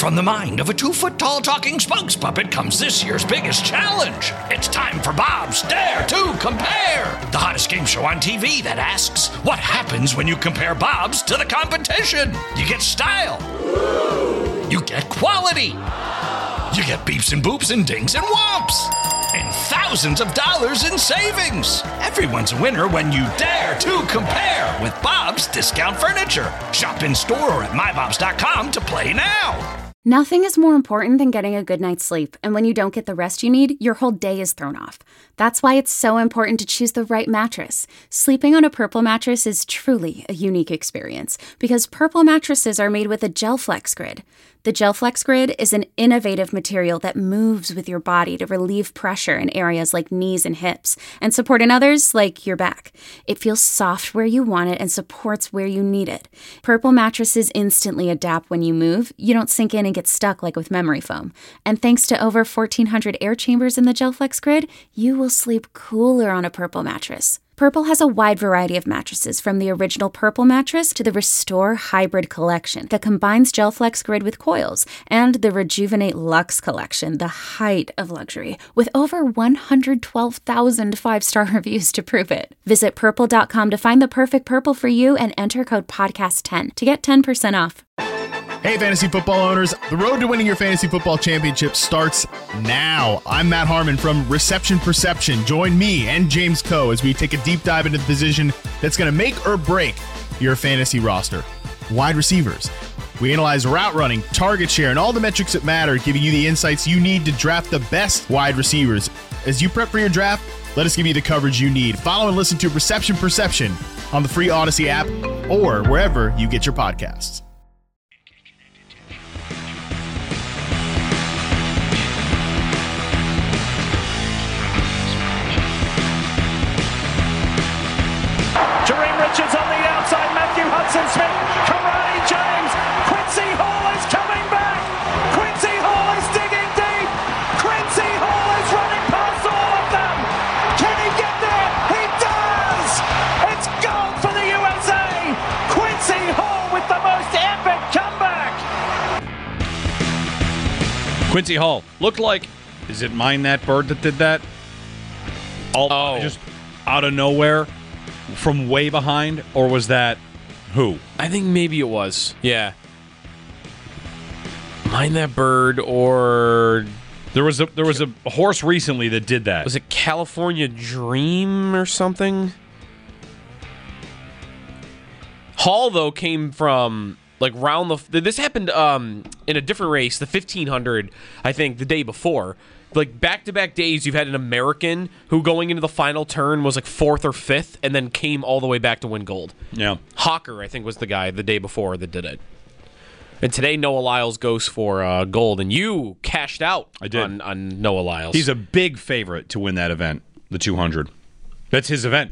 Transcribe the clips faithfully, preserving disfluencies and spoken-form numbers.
From the mind of a two-foot-tall talking spokes puppet comes this year's biggest challenge. It's time for Bob's Dare to Compare, the hottest game show on T V that asks, what happens when you compare Bobs to the competition? You get style. You get quality. You get beeps and boops and dings and whomps. And thousands of dollars in savings. Everyone's a winner when you dare to compare with Bob's Discount Furniture. Shop in store or at my bobs dot com to play now. Nothing is more important than getting a good night's sleep, and when you don't get the rest you need, your whole day is thrown off. That's why it's so important to choose the right mattress. Sleeping on a Purple mattress is truly a unique experience, because Purple mattresses are made with a GelFlex Grid. The GelFlex Grid is an innovative material that moves with your body to relieve pressure in areas like knees and hips, and support in others like your back. It feels soft where you want it and supports where you need it. Purple mattresses instantly adapt when you move. You don't sink in and get stuck like with memory foam. And thanks to over fourteen hundred air chambers in the GelFlex Grid, you will sleep cooler on a Purple mattress. Purple has a wide variety of mattresses, from the original Purple mattress to the Restore Hybrid collection that combines GelFlex Grid with coils, and the Rejuvenate Luxe collection, the height of luxury, with over one hundred twelve thousand five-star reviews to prove it. Visit purple dot com to find the perfect Purple for you and enter code podcast ten to get ten percent off. Hey, fantasy football owners. The road to winning your fantasy football championship starts now. I'm Matt Harmon from Reception Perception. Join me and James Coe as we take a deep dive into the position that's going to make or break your fantasy roster. Wide receivers. We analyze route running, target share, and all the metrics that matter, giving you the insights you need to draft the best wide receivers. As you prep for your draft, let us give you the coverage you need. Follow and listen to Reception Perception on the free Odyssey app or wherever you get your podcasts. Richards on the outside, Matthew Hudson-Smith, Karate James, Quincy Hall is coming back, Quincy Hall is digging deep, Quincy Hall is running past all of them, can he get there? He does! It's goal for the U S A, Quincy Hall with the most epic comeback! Quincy Hall looked like, is it Mind That Bird that did that? All oh. Just out of nowhere? From way behind, or was that who? I think maybe it was. Yeah. Mind That Bird, or there was a there was a horse recently that did that. Was it California Dream or something? Hall though came from like round the. This happened um, in a different race, the fifteen hundred. I think the day before. Like back-to-back days, you've had an American who going into the final turn was like fourth or fifth and then came all the way back to win gold. Yeah. Hawker, I think, was the guy the day before that did it. And today, Noah Lyles goes for uh, gold, and you cashed out I did. On, on Noah Lyles. He's a big favorite to win that event, the two hundred. That's his event.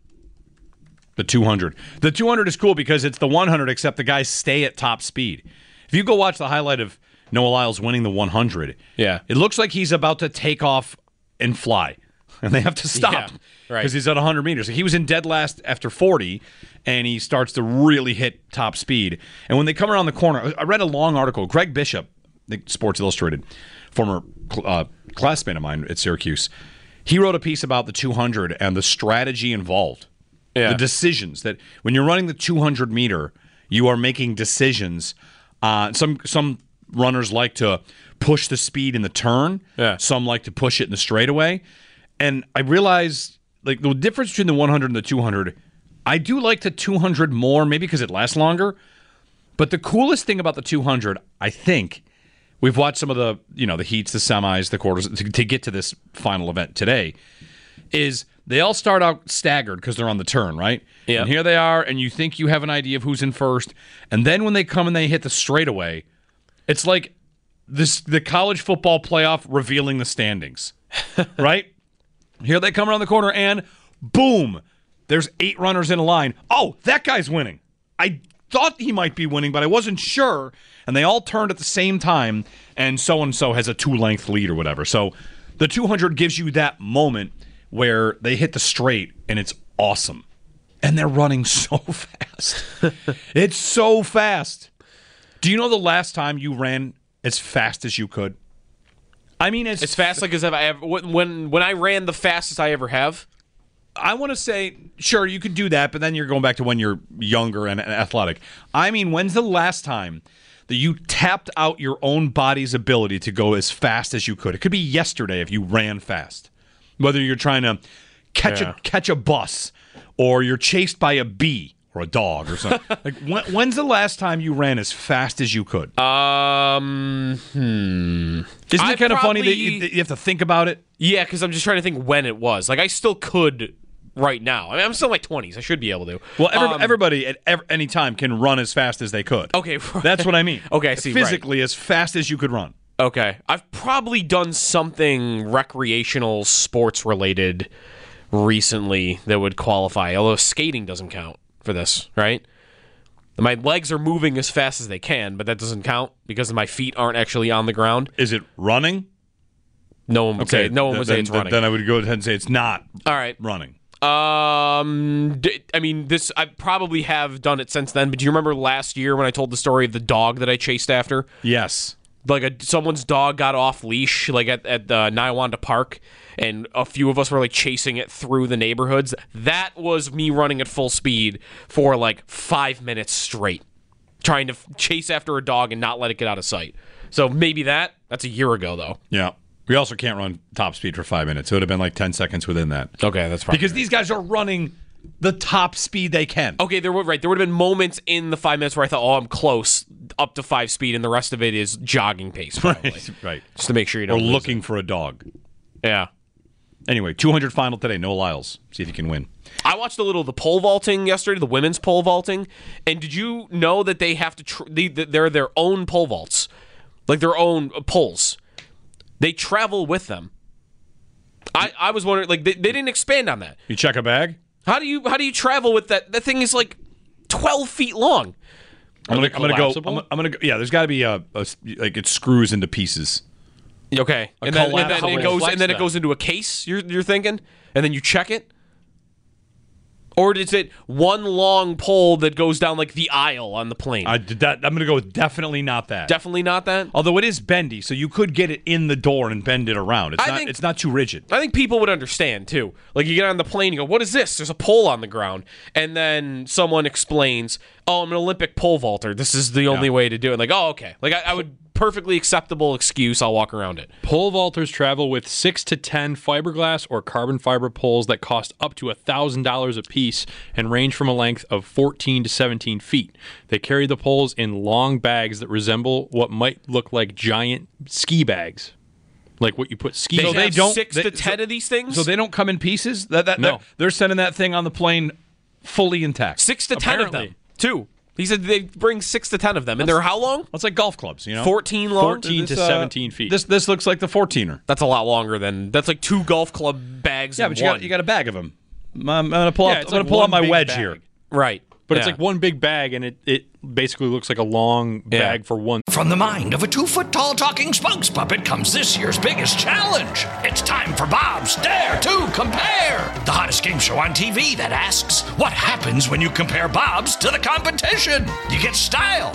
The two hundred. The two hundred is cool because it's the one hundred, except the guys stay at top speed. If you go watch the highlight of Noah Lyles winning the one hundred. Yeah. It looks like he's about to take off and fly. And they have to stop. Yeah, right. Because he's at one hundred meters. He was in dead last after forty, and he starts to really hit top speed. And when they come around the corner, I read a long article. Greg Bishop, the Sports Illustrated, former uh, classmate of mine at Syracuse, he wrote a piece about the two hundred and the strategy involved. Yeah. The decisions that when you're running the two hundred meter, you are making decisions. Uh, some some runners like to push the speed in the turn. Yeah. Some like to push it in the straightaway. And I realized like the difference between the one hundred and the two hundred, I do like the two hundred more, maybe because it lasts longer. But the coolest thing about the two hundred, I think, we've watched some of the, you know, the heats, the semis, the quarters to, to get to this final event today, is they all start out staggered because they're on the turn, right? Yeah. And here they are, and you think you have an idea of who's in first. And then when they come and they hit the straightaway, it's like this the college football playoff revealing the standings, right? Here they come around the corner, and boom, there's eight runners in a line. Oh, that guy's winning. I thought he might be winning, but I wasn't sure. And they all turned at the same time, and so-and-so has a two-length lead or whatever. So the two hundred gives you that moment where they hit the straight, and it's awesome. And they're running so fast. It's so fast. Do you know the last time you ran as fast as you could? I mean, as, As fast like as I've ever when when I ran the fastest I ever have. I want to say, sure, you could do that, but then you're going back to when you're younger and, and athletic. I mean, when's the last time that you tapped out your own body's ability to go as fast as you could? It could be yesterday if you ran fast. Whether you're trying to catch Yeah. a catch a bus, or you're chased by a bee or a dog or something. Like, when, when's the last time you ran as fast as you could? Um, hmm. Isn't I it kind of funny that probably- you, that you have to think about it? Yeah, because I'm just trying to think when it was. Like, I still could right now. I mean, I'm still in my twenties. I should be able to. Well, every, Um, everybody at ev- any time can run as fast as they could. Okay. That's what I mean. Okay, I see, right. Physically, as fast as you could run. Okay. I've probably done something recreational sports related recently that would qualify, although skating doesn't count for this, right? My legs are moving as fast as they can, but that doesn't count because my feet aren't actually on the ground. Is it running? No one would say no one th- would then, say it's then- running. Then I would go ahead and say it's not All right. running. Um, d- I mean, this I probably have done it since then. But do you remember last year when I told the story of the dog that I chased after? Yes. Like a, someone's dog got off leash, like at at the Niawanda Park, and a few of us were like chasing it through the neighborhoods. That was me running at full speed for like five minutes straight, trying to f- chase after a dog and not let it get out of sight. So maybe that. That's a year ago though. Yeah. We also can't run top speed for five minutes. It would have been like ten seconds within that. Okay, that's probably Because right. these guys are running the top speed they can. Okay, there would right. There would have been moments in the five minutes where I thought, "Oh, I'm close, up to five speed," and the rest of it is jogging pace, probably, Right. Right. just to make sure you Or don't lose looking for a dog. it. Yeah, Anyway, two hundred final today. Noah Lyles. See if you can win. I watched a little of the pole vaulting yesterday, the women's pole vaulting, and did you know that they have to? Tr- they, they're their own pole vaults, like their own poles. They travel with them. I, I was wondering, like they, they didn't expand on that. You check a bag? How do you how do you travel with that? That thing is like twelve feet long. I'm gonna, they I'm gonna go. collapsible? I'm, I'm gonna go. Yeah, there's got to be a, a like it screws into pieces. Okay, and then, and then it collapsible goes flex and then it then. goes into a case. You're you're thinking, and then you check it, or is it one long pole that goes down like the aisle on the plane? I did that. I'm gonna go with definitely not that. Definitely not that. Although it is bendy, so you could get it in the door and bend it around. It's I not. think- it's not too rigid. I think people would understand too. Like you get on the plane, you go, "What is this?" There's a pole on the ground, and then someone explains, "Oh, I'm an Olympic pole vaulter. This is the only Yeah. way to do it." Like, oh, okay. Like I, I would perfectly acceptable excuse. I'll walk around it. Pole vaulters travel with six to ten fiberglass or carbon fiber poles that cost up to one thousand dollars a piece and range from a length of fourteen to seventeen feet. They carry the poles in long bags that resemble what might look like giant ski bags, like what you put ski. They So have they don't- six they- to ten so- of these things. So they don't come in pieces. That, that, No. they're, they're sending that thing on the plane fully intact. six to ten of Apparently. them. Two. He said they bring six to ten of them, and they're how long? It's like golf clubs, you know. Fourteen long. fourteen to This, uh, seventeen feet. This this looks like the fourteener. That's a lot longer than that's like two golf club bags. Yeah, in but you one. got you got a bag of them. I'm, I'm gonna pull Yeah, out. I'm it's gonna like pull out one my big wedge bag. here. right, But it's Yeah. like one big bag, and it, it basically looks like a long Yeah. bag for one. From the mind of a two-foot-tall talking spokes puppet comes this year's biggest challenge. It's time for Bob's Dare to Compare, the hottest game show on T V that asks, what happens when you compare Bob's to the competition? You get style.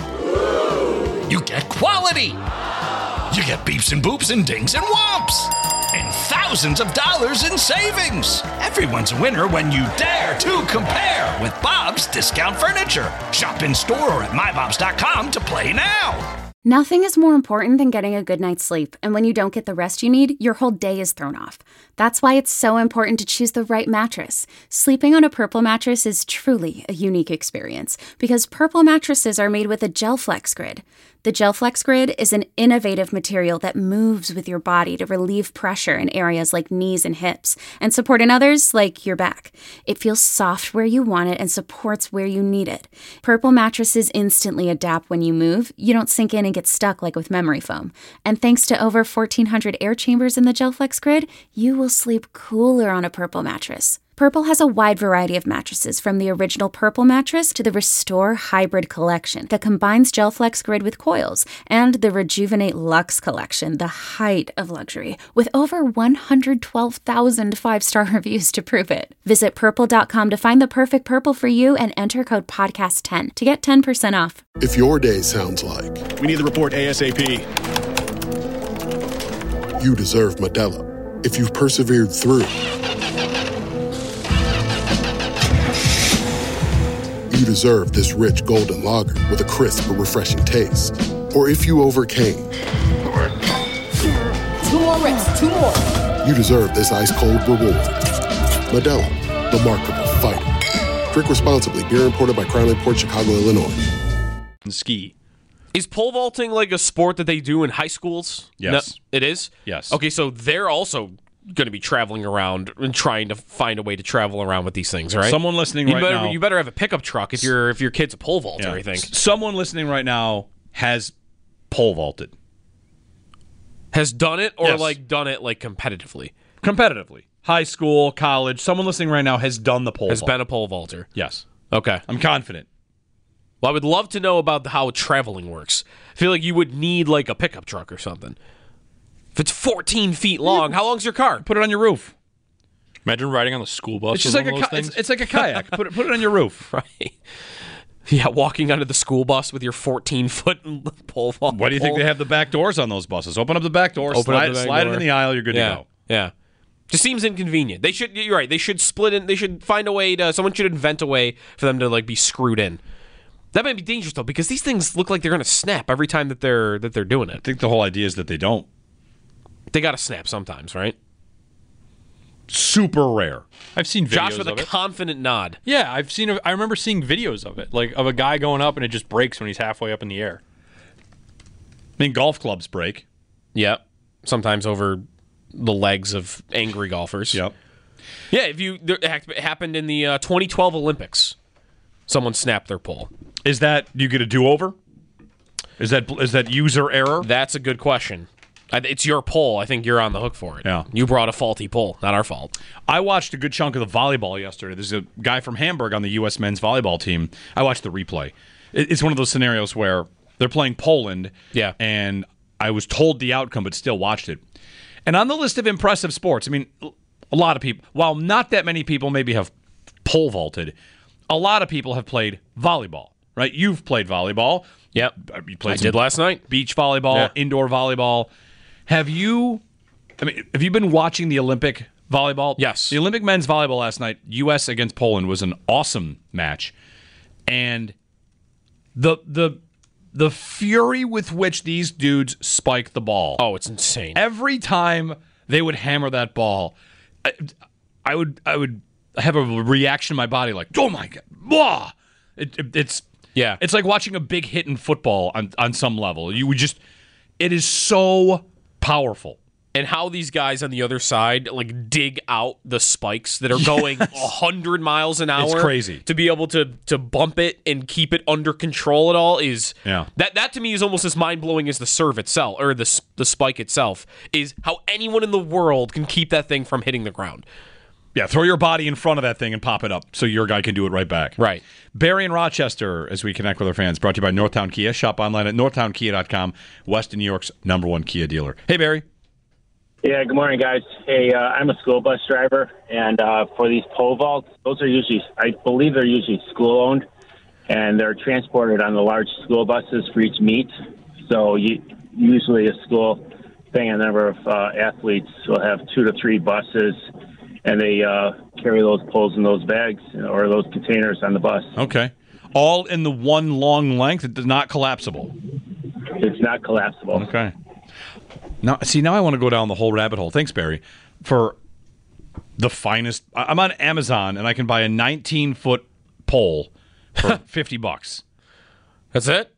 You get quality. You get beeps and boops and dings and whomps. And thousands of dollars in savings. Everyone's a winner when you dare to compare with Bob's Discount Furniture. Shop in store or at my bobs dot com to play now. Nothing is more important than getting a good night's sleep, and when you don't get the rest you need, your whole day is thrown off. That's why it's so important to choose the right mattress. Sleeping on a Purple mattress is truly a unique experience because Purple mattresses are made with a GelFlex grid. The GelFlex grid is an innovative material that moves with your body to relieve pressure in areas like knees and hips and support in others like your back. It feels soft where you want it and supports where you need it. Purple mattresses instantly adapt when you move. You don't sink in and get stuck like with memory foam. And thanks to over fourteen hundred air chambers in the GelFlex grid, you will sleep cooler on a Purple mattress. Purple has a wide variety of mattresses, from the original Purple mattress to the Restore Hybrid collection that combines GelFlex grid with coils, and the Rejuvenate Luxe collection, the height of luxury, with over one hundred twelve thousand five-star reviews to prove it. Visit purple dot com to find the perfect Purple for you and enter code podcast ten to get ten percent off. If your day sounds like We need the report ASAP. you deserve Modelo. If you've persevered through, you deserve this rich golden lager with a crisp but refreshing taste. Or if you overcame. Two more reps, two more. You deserve this ice-cold reward. Modelo, the Markable Fighter. Drink responsibly. Beer imported by Crown Imports, Chicago, Illinois. Ski. Is pole vaulting like a sport that they do in high schools? Yes. No, it is? Yes. Okay, so they're also going to be traveling around and trying to find a way to travel around with these things, right? Someone listening you right better, now. You better have a pickup truck if, you're, if your kid's a pole vaulter, Yeah. I think. Someone listening right now has pole vaulted. Has done it or Yes. like done it like competitively? Competitively. High school, college. Someone listening right now has done the pole Has vault. been a pole vaulter. Yes. Okay. I'm confident. Well, I would love to know about how traveling works. I feel like you would need like a pickup truck or something. If it's fourteen feet long, how long's your car? Put it on your roof. Imagine riding on the school bus. It's with just like one a of those ki- it's, things. it's like a kayak. put it put it on your roof. Right. Yeah, walking onto the school bus with your fourteen-foot pole vault. Why do you think they have the back doors on those buses? Open up the back door, Open up slide, the back slide door. it in the aisle, you're good Yeah, to go. yeah. Just seems inconvenient. They should. You're right. They should split in. They should find a way to. Someone should invent a way for them to like be screwed in. That might be dangerous though, because these things look like they're going to snap every time that they're that they're doing I it. think the whole idea is that they don't. They got to snap sometimes, right? Super rare. I've seen videos Josh with a of it. confident nod. Yeah, I've seen. I remember seeing videos of it, like of a guy going up and it just breaks when he's halfway up in the air. I mean, golf clubs break. Yep. Sometimes over the legs of angry golfers. Yep. Yeah. If you there, it happened in the uh, twenty twelve Olympics, someone snapped their pole. Is that you get a do-over? Is that is that user error? That's a good question. I- It's your pole. I think you're on the hook for it. Yeah. You brought a faulty pole, not our fault. I watched a good chunk of the volleyball yesterday. There's a guy from Hamburg on the U S men's volleyball team. I watched the replay. It- It's one of those scenarios where they're playing Poland. Yeah. And I was told the outcome, but still watched it. And on the list of impressive sports, I mean, a lot of people, while not that many people maybe have pole vaulted, a lot of people have played volleyball, right? You've played volleyball. Yep. You played I some did last night. beach volleyball, Yeah. indoor volleyball. Have you, I mean, have you been watching the Olympic volleyball? Yes. The Olympic men's volleyball last night, U S against Poland, was an awesome match. And the the the fury with which these dudes spike the ball. Oh, it's insane. Every time they would hammer that ball, I, I would I would have a reaction in my body like, oh my God. Blah! It, it, it's Yeah. It's like watching a big hit in football on, on some level. You would just, it is so powerful. And how these guys on the other side like dig out the spikes that are going a hundred miles an hour. crazy. To be able to to bump it and keep it under control at all is Yeah. that that to me is almost as mind blowing as the serve itself or the s- the spike itself. Is how anyone in the world can keep that thing from hitting the ground. Yeah, throw your body in front of that thing and pop it up so your guy can do it right back. Right. Barry in Rochester, as we connect with our fans, brought to you by Northtown Kia. Shop online at northtown kia dot com, Western New York's number one Kia dealer. Hey, Barry. Yeah, good morning, guys. Hey, uh, I'm a school bus driver, and uh, for these pole vaults, those are usually, I believe they're usually school-owned, and they're transported on the large school buses for each meet. So you, usually a school thing, a number of uh, athletes will have two to three buses, and they uh, carry those poles in those bags or those containers on the bus. Okay. All in the one long length. It's not collapsible. It's not collapsible. Okay. Now, see, now I want to go down the whole rabbit hole. Thanks, Barry, for the finest. I- I'm on Amazon, and I can buy a nineteen-foot pole for fifty bucks. That's it.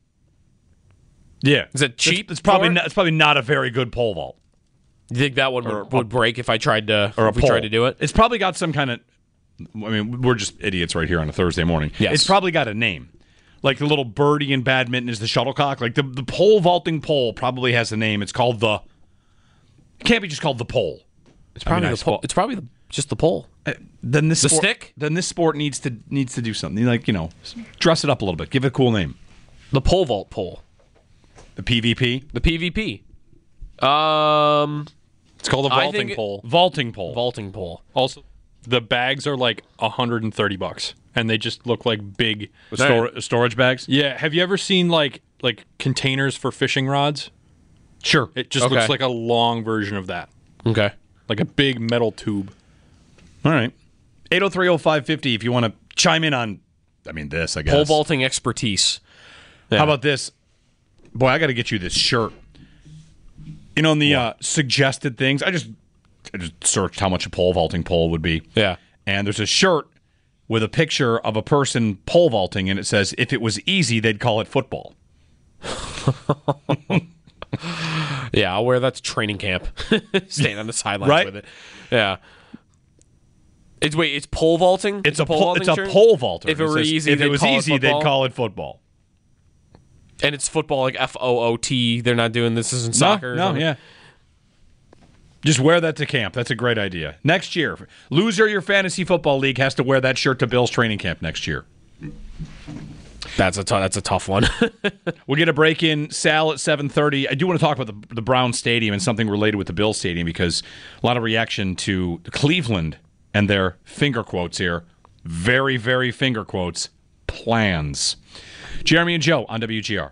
Yeah. Is it cheap? It's, it's probably for it? not, it's probably not a very good pole vault. You think that one would, Or- would break if I tried to Or a if we pole. tried to do it? It's probably got some kind of. I mean, we're just idiots right here on a Thursday morning. Yes. It's probably got a name. Like the little birdie in badminton is the shuttlecock. Like the, the pole vaulting pole probably has a name. It's called the. It can't be just called the pole. It's probably I mean, I the pole. spo- It's probably the, just the pole. Uh, then this The sport, stick? Then this sport needs to needs to do something. Like, you know, dress it up a little bit. Give it a cool name. The pole vault pole. The P V P. The P V P. Um, It's called a I vaulting think it- pole. Vaulting pole. vaulting pole. Also, the bags are like one hundred thirty bucks, and they just look like big. Stor- storage bags. Yeah, have you ever seen like like containers for fishing rods? Sure. It just Okay. looks like a long version of that. Okay. Like a big metal tube. All right. eight oh three oh five five oh if you want to chime in on, I mean, this, I guess. Pole vaulting expertise. Yeah. How about this? Boy, I got to get you this shirt. You know, in the uh, suggested things, I just, I just searched how much a pole vaulting pole would be. Yeah. And there's a shirt with a picture of a person pole vaulting, and it says, if it was easy, they'd call it football. Yeah, I'll wear that to training camp. Stand on the sidelines Right? with it. Yeah. It's wait, it's pole vaulting? It's, a pole pole. vaulting It's a shirt? pole vaulter. If it It were says, easy, if they'd it was call it easy, football? they'd call it football. And it's football like F O O T. They're not doing this isn't soccer. or No, no, something? yeah. Just wear that to camp. That's a great idea. Next year, loser your fantasy football league has to wear that shirt to Bill's training camp next year. That's a t- that's a tough one. We'll get a break in, Sal, at seven thirty. I do want to talk about the, the Brown Stadium and something related with the Bill Stadium because a lot of reaction to Cleveland and their finger quotes here. Very, very finger quotes. Plans. Jeremy and Joe on W G R.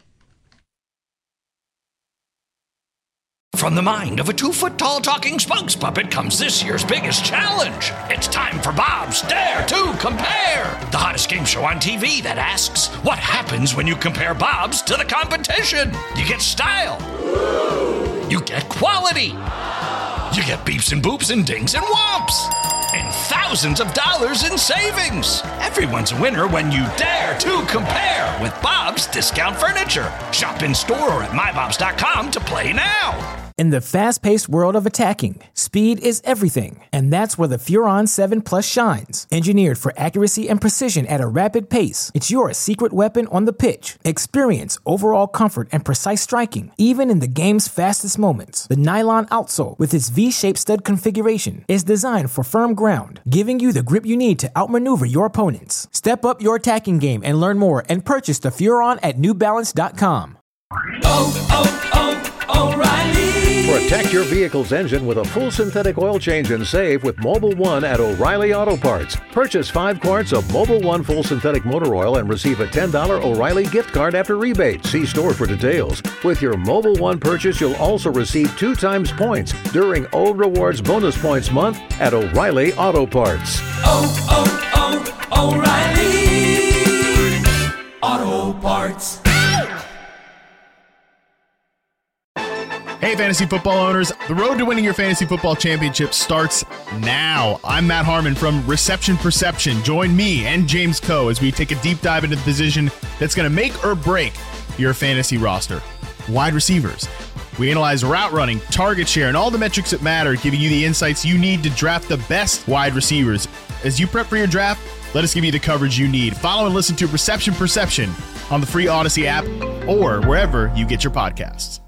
From the mind of a two-foot-tall talking spokes puppet comes this year's biggest challenge. It's time for Bob's Dare to Compare, the hottest game show on T V that asks, what happens when you compare Bob's to the competition? You get style. You get quality. You get beeps and boops and dings and whomps. And thousands of dollars in savings. Everyone's a winner when you dare to compare with Bob's Discount Furniture. Shop in store or at my bobs dot com to play now. In the fast-paced world of attacking, speed is everything, and that's where the Furon seven Plus shines. Engineered for accuracy and precision at a rapid pace, it's your secret weapon on the pitch. Experience overall comfort and precise striking, even in the game's fastest moments. The nylon outsole, with its V-shaped stud configuration, is designed for firm ground, giving you the grip you need to outmaneuver your opponents. Step up your attacking game and learn more and purchase the Furon at new balance dot com. Oh, oh, oh, O'Reilly! Protect your vehicle's engine with a full synthetic oil change and save with Mobil one at O'Reilly Auto Parts. Purchase five quarts of Mobil one full synthetic motor oil and receive a ten dollars O'Reilly gift card after rebate. See store for details. With your Mobil one purchase, you'll also receive two times points during O Rewards Bonus Points Month at O'Reilly Auto Parts. Oh, oh, oh, O'Reilly Auto Parts. Hey, fantasy football owners. The road to winning your fantasy football championship starts now. I'm Matt Harmon from Reception Perception. Join me and James Coe as we take a deep dive into the position that's going to make or break your fantasy roster. Wide receivers. We analyze route running, target share, and all the metrics that matter, giving you the insights you need to draft the best wide receivers. As you prep for your draft, let us give you the coverage you need. Follow and listen to Reception Perception on the free Odyssey app or wherever you get your podcasts.